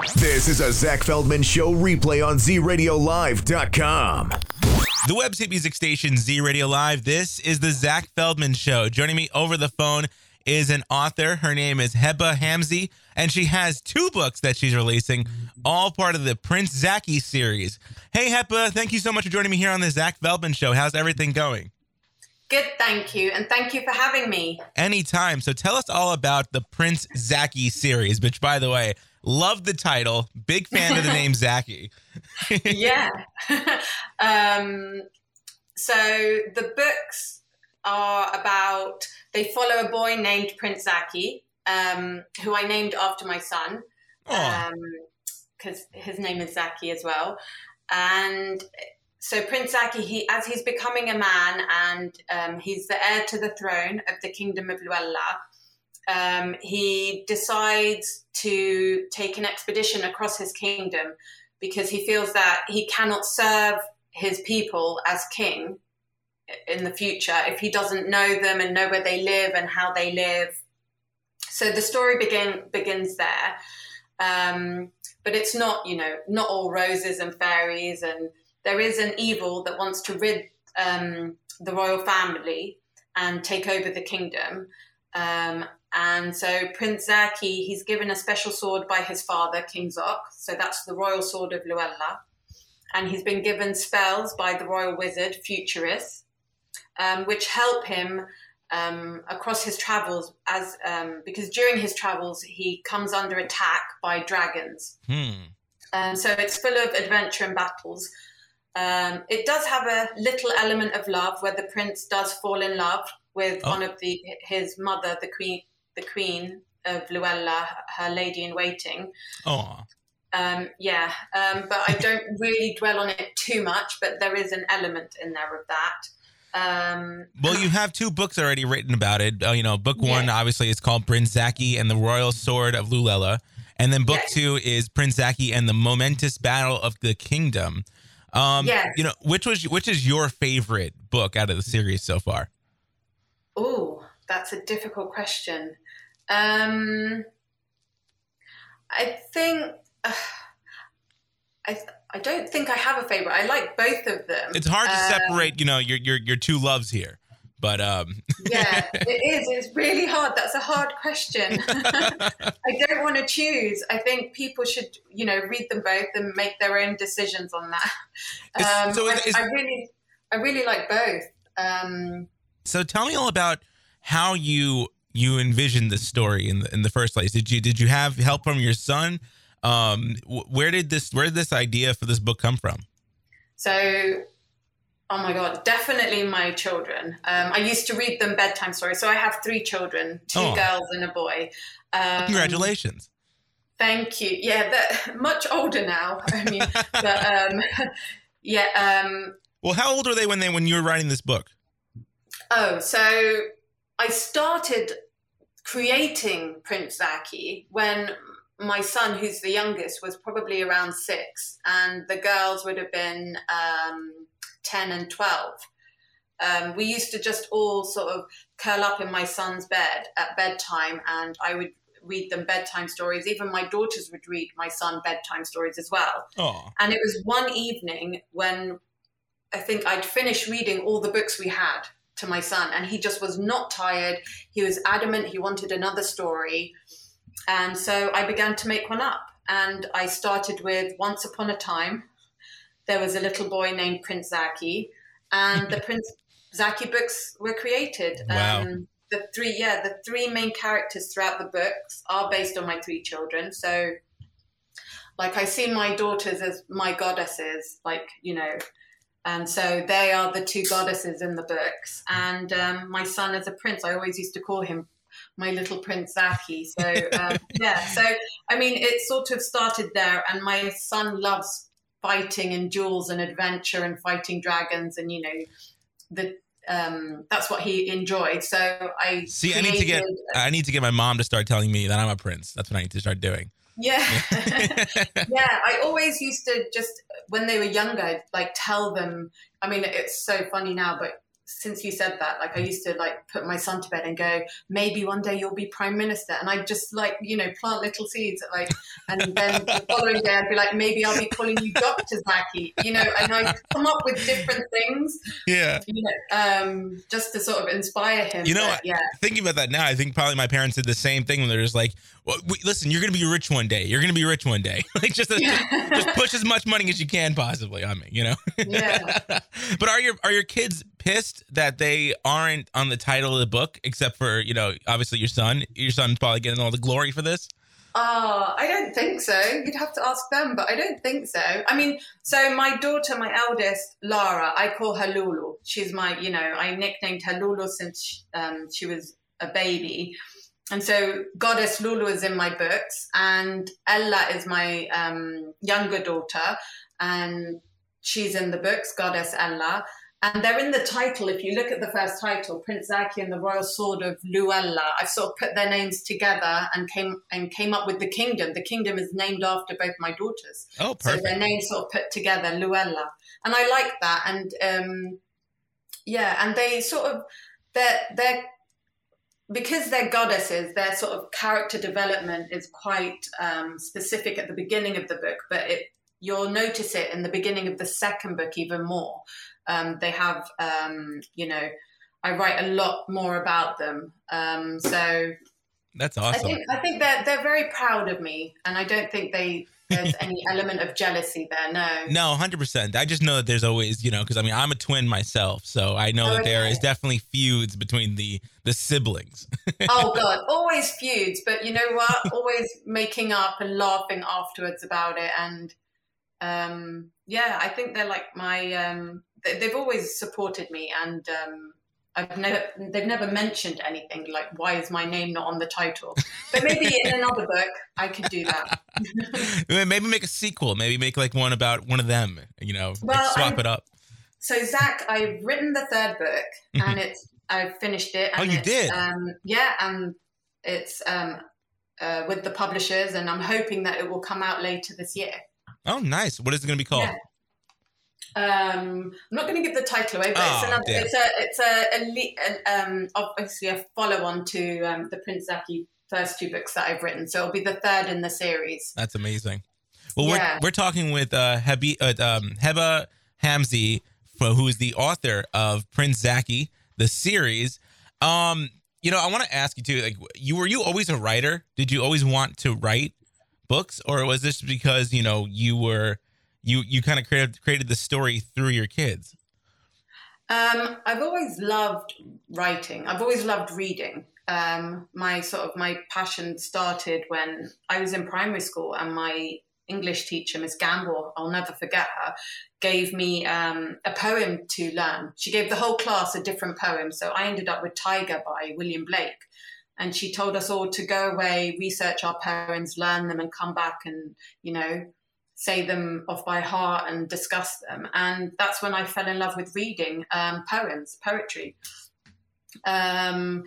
This is a Zach Feldman Show replay on ZRadioLive.com. The website music station Z Radio Live. This is the Zach Feldman Show. Joining me over the phone is an author. Her name is Heba Hamzy, and she has 2 books that she's releasing, all part of the Prince Zaki series. Hey, Heba, thank you so much for joining me here on the Zach Feldman Show. How's everything going? Good, thank you. And thank you for having me. Anytime. So tell us all about the Prince Zaki series, which, by the way, love the title. Big fan of the name Zaki. Yeah. So the books are about, they follow a boy named Prince Zaki, who I named after my son, because his name is Zaki as well. And so Prince Zaki, he's becoming a man, and he's the heir to the throne of the Kingdom of Luella. He decides to take an expedition across his kingdom because he feels that he cannot serve his people as king in the future if he doesn't know them and know where they live and how they live. So the story begins there. But it's not, not all roses and fairies, and there is an evil that wants to rid the royal family and take over the kingdom. And so Prince Zaki, he's given a special sword by his father, King Zok. So that's the royal sword of Luella. And he's been given spells by the royal wizard, Futurus, which help him across his travels, because during his travels, he comes under attack by dragons. So it's full of adventure and battles. It does have a little element of love, where the prince does fall in love with one of his mother, the queen of Luella, her lady in waiting. Oh. But I don't really dwell on it too much, but there is an element in there of that. Well, you have 2 books already written about it. Book 1, obviously, is called Prince Zaki and the Royal Sword of Luella. And then book 2 is Prince Zaki and the Momentous Battle of the Kingdom. Which is your favorite book out of the series so far? Oh, that's a difficult question. I think I don't think I have a favorite. I like both of them. It's hard to separate, your 2 loves here. But yeah, it is. It's really hard. That's a hard question. I don't want to choose. I think people should, read them both and make their own decisions on that. I really like both. So tell me all about how you envisioned this story in the first place. Did you have help from your son? Where did this idea for this book come from? So, oh my God, definitely my children. I used to read them bedtime stories. So I have 3 children, 2 girls and a boy. Congratulations. Thank you. Yeah, they're much older now. I mean, well, how old were they when you were writing this book? Oh, so I started creating Prince Zaki when my son, who's the youngest, was probably around 6, and the girls would have been 10 and 12. We used to just all sort of curl up in my son's bed at bedtime, and I would read them bedtime stories. Even my daughters would read my son bedtime stories as well. Aww. And it was one evening when I think I'd finished reading all the books we had to my son, and he just was not tired. He was adamant he wanted another story. And so I began to make one up, and I started with Once Upon a Time. There was a little boy named Prince Zaki, and the Prince Zaki books were created. Wow. The 3 main characters throughout the books are based on my 3 children. So like I see my daughters as my goddesses, and so they are the 2 goddesses in the books. And my son as a prince, I always used to call him my little Prince Zaki. So, So, I mean, it sort of started there. And my son loves fighting and duels and adventure and fighting dragons. And, that's what he enjoed. So I need to get my mom to start telling me that I'm a prince. That's what I need to start doing. Yeah. Yeah. I always used to just, when they were younger, tell them, I mean, it's so funny now, but since you said that, like I used to like put my son to bed and go, maybe one day you'll be prime minister. And I just like, plant little seeds, like, and then the following day I'd be like, maybe I'll be calling you Dr. Zaki, and I come up with different things, just to sort of inspire him. Thinking about that now, I think probably my parents did the same thing when they're just like, well, listen, you're going to be rich one day. You're going to be rich one day. Like just push as much money as you can possibly on me, Yeah. But are your kids pissed that they aren't on the title of the book, except for, obviously your son? Your son's probably getting all the glory for this. I don't think so. You'd have to ask them, but I don't think so. I mean, so my daughter, my eldest, Lara, I call her Lulu. She's my, I nicknamed her Lulu since she was a baby. And so Goddess Lulu is in my books, and Ella is my younger daughter, and she's in the books, Goddess Ella. And they're in the title. If you look at the first title, Prince Zaki and the Royal Sword of Luella, I've sort of put their names together and came up with the kingdom. The kingdom is named after both my daughters. Oh, perfect. So their names sort of put together, Luella. And I like that. And and they sort of, they're because they're goddesses, their sort of character development is quite specific at the beginning of the book, but you'll notice it in the beginning of the second book even more. They have, I write a lot more about them. So that's awesome. I think they're very proud of me, and I don't think there's any element of jealousy there. No, 100%. I just know that there's always, because I'm a twin myself, so I know that there is definitely feuds between the siblings. Oh God, always feuds, but you know what? Always making up and laughing afterwards about it, and I think they're like my. They've always supported me, and they've never mentioned anything like, why is my name not on the title? But maybe in another book I could do that. Maybe make a sequel. Maybe make like one about one of them, swap it up. So Zach, I've written the third book, and I've finished it. And you did? And it's with the publishers, and I'm hoping that it will come out later this year. Oh, nice. What is it going to be called? Yeah. I'm not going to give the title away, but it's obviously a follow-on to the Prince Zaki first two books that I've written. So it'll be the third in the series. That's amazing. Well, we're talking with Heba Hamzy, who is the author of Prince Zaki, the series. I want to ask you too. Like, were you always a writer? Did you always want to write books, or was this because you kind of created the story through your kids? I've always loved writing. I've always loved reading. My passion started when I was in primary school, and my English teacher, Miss Gamble, I'll never forget her, gave me a poem to learn. She gave the whole class a different poem. So I ended up with Tiger by William Blake. And she told us all to go away, research our poems, learn them, and come back and, say them off by heart and discuss them. And that's when I fell in love with reading poetry. But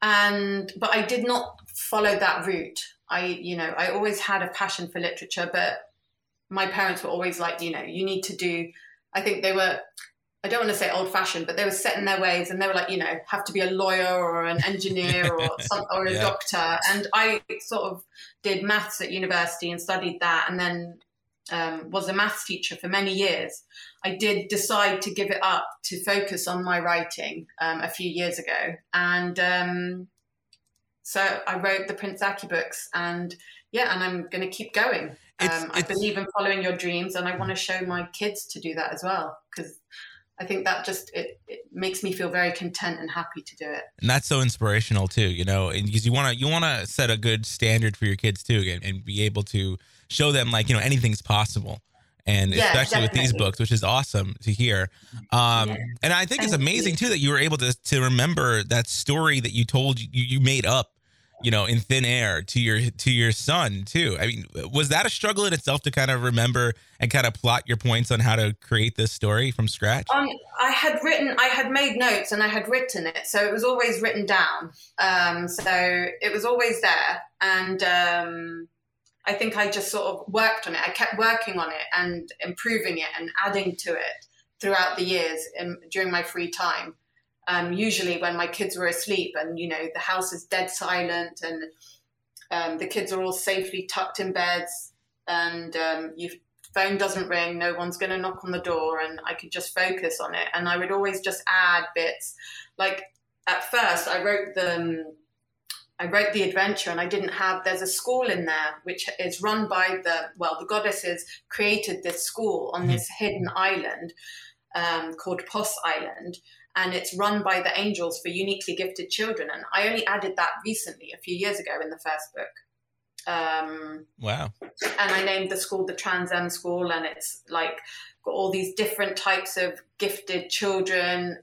I did not follow that route. I always had a passion for literature, but my parents were always like, you need to do, I think they were, I don't want to say old fashioned, but they were set in their ways, and they were like, have to be a lawyer or an engineer or a doctor. And I sort of did maths at university and studied that, and then was a maths teacher for many years. I did decide to give it up to focus on my writing a few years ago. And so I wrote the Prince Zaki books, and I'm going to keep going. I believe in following your dreams, and I want to show my kids to do that as well, because I think that just it makes me feel very content and happy to do it. And that's so inspirational too, and because you want to set a good standard for your kids too, and be able to show them like anything's possible, and especially with these books, which is awesome to hear. And I think it's amazing too that you were able to remember that story that you told you made up, in thin air to your son too. I mean, was that a struggle in itself to kind of remember and kind of plot your points on how to create this story from scratch? I had made notes and I had written it, so it was always written down. So it was always there, and I think I just sort of worked on it. I kept working on it and improving it and adding to it throughout the years during my free time. usually when my kids were asleep and, you know, the house is dead silent and the kids are all safely tucked in beds and your phone doesn't ring, no one's going to knock on the door, and I could just focus on it. And I would always just add bits. Like at first I wrote the adventure and I didn't have, there's a school in there which is run by the goddesses created this school on this hidden island called Pos Island, and it's run by the angels for uniquely gifted children. And I only added that recently, a few years ago in the first book. Wow. And I named the school the Trans Am School, and it's like got all these different types of gifted children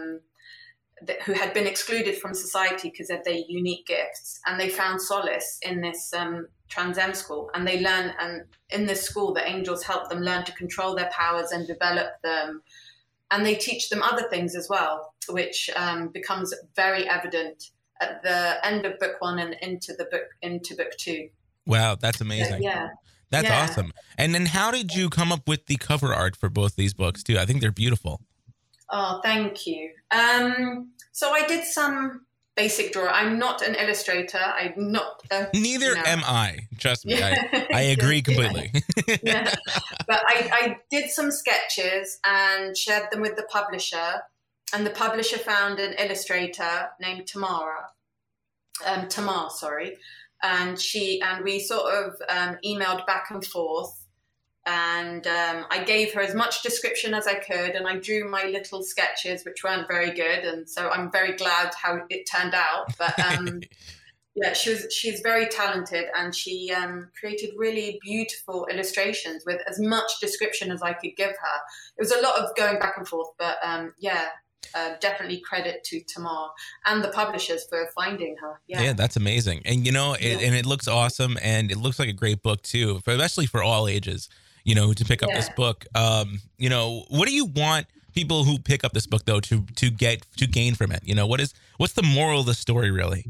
who had been excluded from society because of their unique gifts, and they found solace in this Trans Am School, and they learn. And in this school, the angels help them learn to control their powers and develop them, and they teach them other things as well, which becomes very evident at the end of book 1 and into book 2. Wow, that's amazing. Yeah. That's awesome. And then how did you come up with the cover art for both these books too? I think they're beautiful. Oh, thank you. So I did some basic drawing. I'm not an illustrator. I'm not. Neither am I. Trust me. I agree completely. Yeah. But I did some sketches and shared them with the publisher. And the publisher found an illustrator named Tamar, sorry. And we sort of emailed back and forth. And I gave her as much description as I could, and I drew my little sketches, which weren't very good. And so I'm very glad how it turned out. But yeah, she's very talented, and she created really beautiful illustrations with as much description as I could give her. It was a lot of going back and forth, but definitely credit to Tamar and the publishers for finding her. Yeah, that's amazing. And, you know, and it looks awesome, and it looks like a great book, too, especially for all ages, you know, to pick up this book. You know, what do you want people who pick up this book, though, to gain from it? You know, what's the moral of the story, really?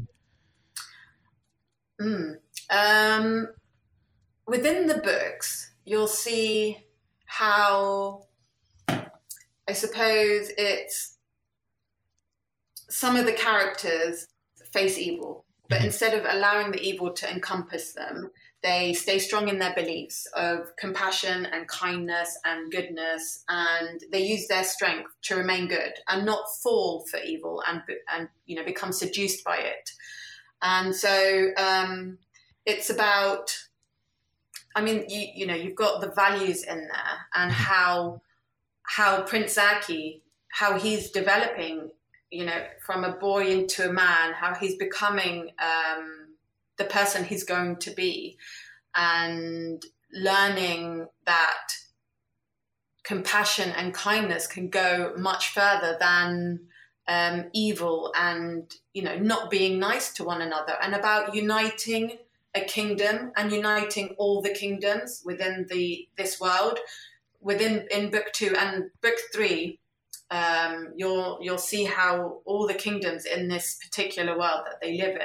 Within the books, you'll see how, I suppose it's, some of the characters face evil, but instead of allowing the evil to encompass them, they stay strong in their beliefs of compassion and kindness and goodness, and they use their strength to remain good and not fall for evil and you know, become seduced by it. And so it's about, I mean, you know, you've got the values in there, and how Prince Zaki, how he's developing, you know, from a boy into a man, how he's becoming the person he's going to be, and learning that compassion and kindness can go much further than evil, and, you know, not being nice to one another, and about uniting a kingdom and uniting all the kingdoms within this world. In book 2 and book 3, you'll see how all the kingdoms in this particular world that they live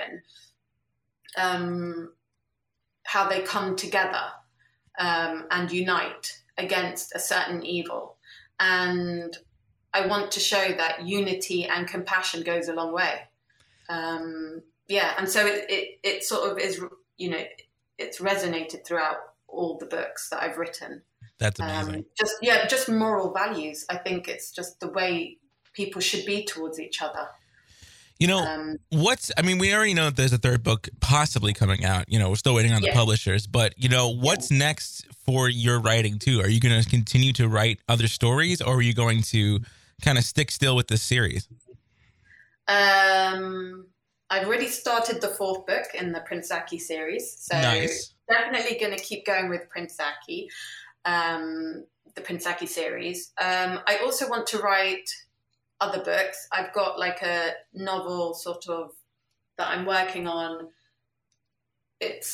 in, how they come together and unite against a certain evil. And I want to show that unity and compassion goes a long way. And so it sort of is, you know, it's resonated throughout all the books that I've written. That's amazing. Just moral values. I think it's just the way people should be towards each other. You know, we already know that there's a third book possibly coming out. You know, we're still waiting on the publishers, but, you know, what's next for your writing too? Are you going to continue to write other stories, or are you going to kind of stick still with this series? I've already started the 4th book in the Prince Zaki series. So nice. Definitely going to keep going with Prince Zaki. The Prince Zaki series. I also want to write other books. I've got like a novel sort of that I'm working on. It's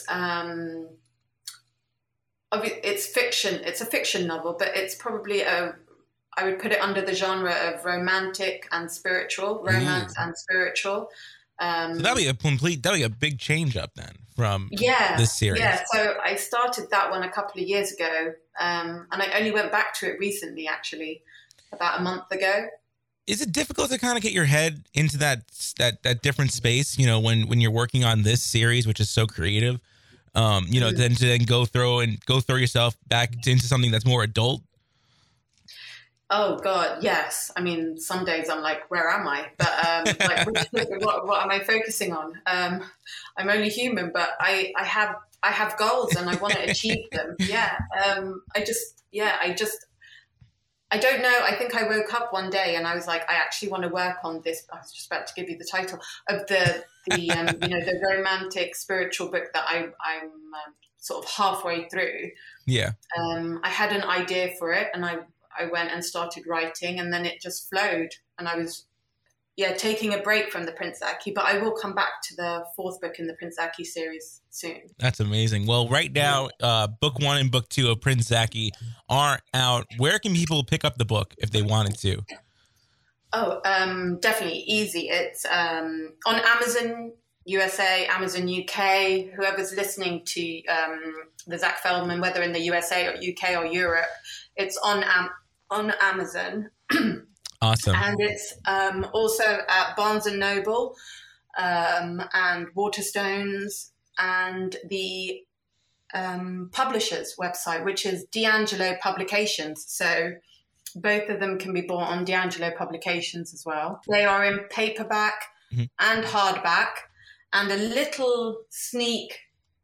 fiction. It's a fiction novel, but it's probably I would put it under the genre of romantic and spiritual, romance and spiritual. So that'll be a big change up then from this series. Yeah, so I started that one a couple of years ago, and I only went back to it recently, actually, about a month ago. Is it difficult to kind of get your head into that different space, when you're working on this series, which is so creative, then to go throw yourself back into something that's more adult? Oh God, yes. I mean, some days I'm like, where am I? But what am I focusing on? I'm only human, but I have goals and I want to achieve them. Yeah. I don't know. I think I woke up one day and I was like, I actually want to work on this. I was just about to give you the title of the romantic spiritual book that I'm sort of halfway through. Yeah. I had an idea for it and I went and started writing, and then it just flowed. And I was, taking a break from the Prince Zaki, but I will come back to the fourth book in the Prince Zaki series soon. That's amazing. Well, right now, book 1 and book 2 of Prince Zaki are out. Where can people pick up the book if they wanted to? Oh, definitely easy. It's on Amazon USA, Amazon UK, whoever's listening to the Zach Feldman, whether in the USA or UK or Europe, it's on Amazon. Awesome. And it's also at Barnes & Noble and Waterstones and the publisher's website, which is D'Angelo Publications. So both of them can be bought on D'Angelo Publications as well. They are in paperback and hardback, and a little sneak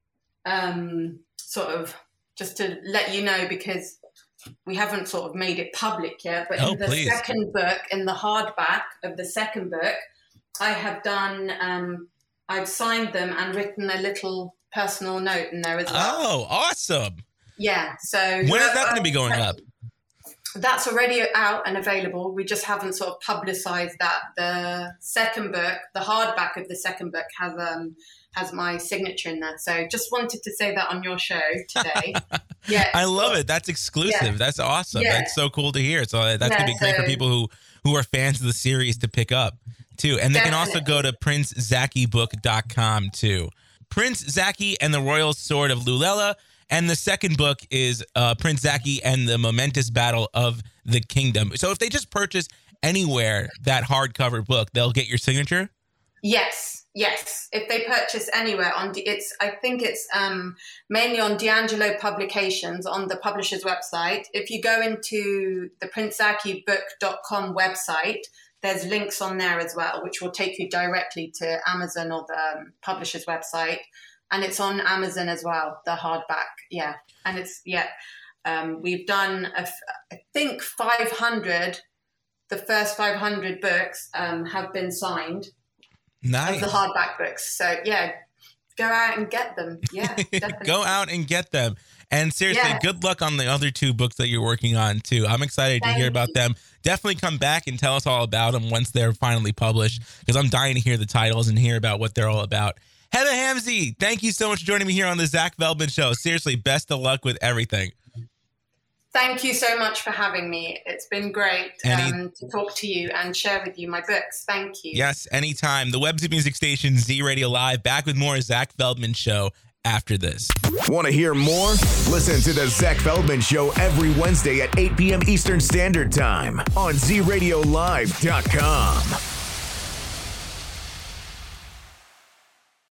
sort of just to let you know, because we haven't sort of made it public yet, but in the second book, in the hardback of the second book, I have done, I've signed them and written a little personal note in there as well. Oh, awesome. Yeah. So when is that going to be going up? That's already out and available. We just haven't sort of publicized that. The second book, the hardback of the second book has my signature in there. So just wanted to say that on your show today. Yeah, I love it. That's exclusive. Yeah. That's awesome. Yeah. That's so cool to hear. So that's going to be great for people who are fans of the series to pick up too. And they can also go to princezakibook.com too. Prince Zaki and the Royal Sword of Lulela. And the second book is Prince Zaki and the Momentous Battle of the Kingdom. So if they just purchase anywhere that hardcover book, they'll get your signature? Yes. If they purchase anywhere I think it's mainly on D'Angelo Publications on the publisher's website. If you go into the princezakibook.com website, there's links on there as well, which will take you directly to Amazon or the publisher's website. And it's on Amazon as well, the hardback. Yeah. And it's, we've done, I think 500, the first 500 books have been signed. Nice. Of the hardback books. So, go out and get them. Yeah, definitely. Go out and get them. And seriously, good luck on the other 2 books that you're working on, too. I'm excited to hear about them. Definitely come back and tell us all about them once they're finally published, because I'm dying to hear the titles and hear about what they're all about. Heba Hamzy, thank you so much for joining me here on the Zach Feldman Show. Seriously, best of luck with everything. Thank you so much for having me. It's been great to talk to you and share with you my books. Thank you. Yes, anytime. The web music station, Z Radio Live. Back with more Zach Feldman Show after this. Want to hear more? Listen to the Zach Feldman Show every Wednesday at 8 p.m. Eastern Standard Time on ZRadioLive.com.